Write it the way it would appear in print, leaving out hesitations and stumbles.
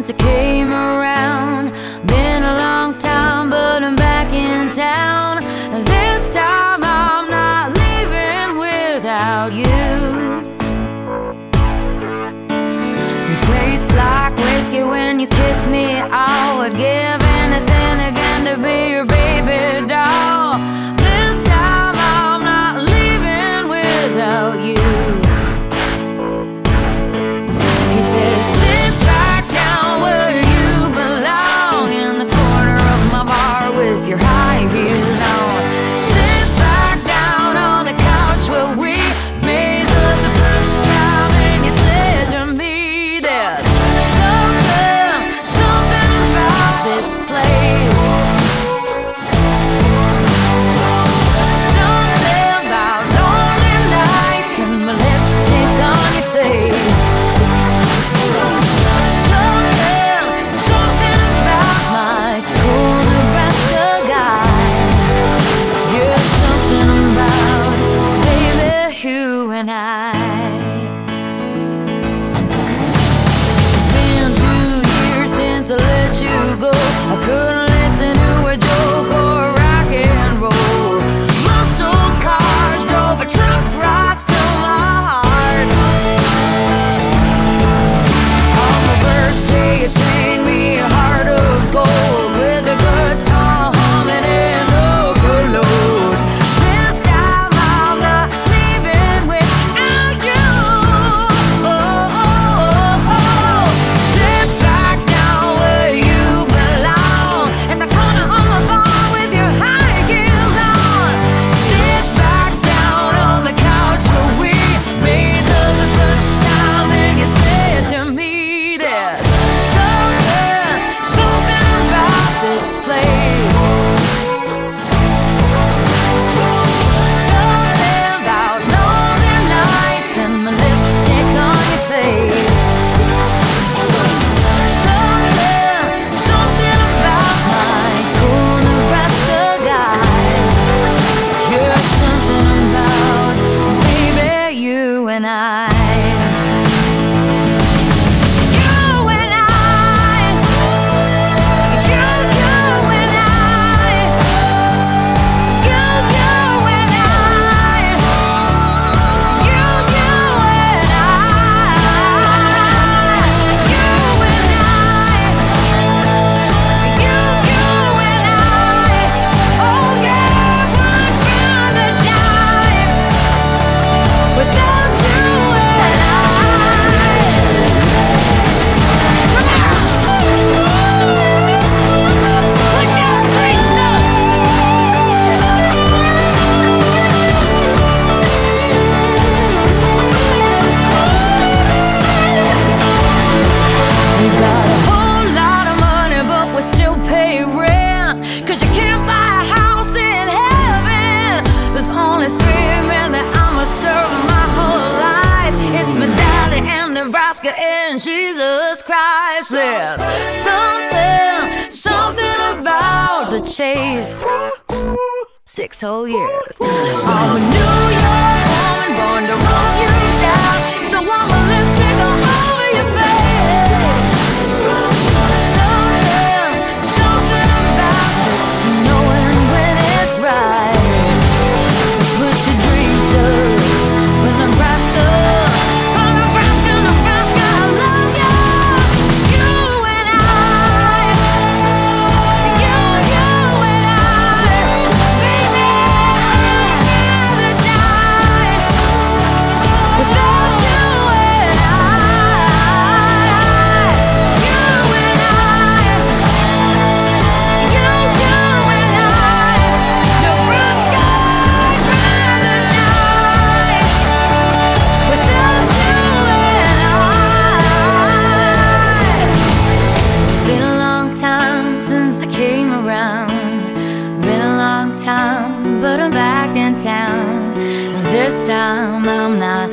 since I came around. Been a long time, but I'm back in town. This time I'm not leaving without you. You taste like whiskey when you kiss me. I would give anything again to be your baby doll. This time I'm not leaving without you. He says, sit back down where you belong, in the corner of my bar with your high heels on. Sit back down on the couch where we made love the first time, and you said to me, there's something about this place. Something about lonely nights and my lipstick on your face. Something about my cool Nebraska guy. Yeah, something about, baby, you and I. It's been 2 years since I let you go. I couldn't listen to a joke or rock and roll. Muscle cars drove a truck right through my heart. On my birthday you sang me a heart of gold, with a guitar humming and overloads. This time I'm not leaving without you. Sit back down where you belong, in the corner of my bar with your high heels on. Sit back down on the couch where we made love the first time, and you said to me, there's something about this place. Something about lonely nights and my lipstick on your face. Something about my cool Nebraska guy. You're something about, baby, you and I. Nebraska and Jesus Christ. There's something about the chase. 6 whole years. I'm a New York woman born to roll you down, so I'm a lipstick all over your face. Something about just knowing when it's right. So put your dreams up for Nebraska. Since I came around, been a long time, but I'm back in town. This time I'm not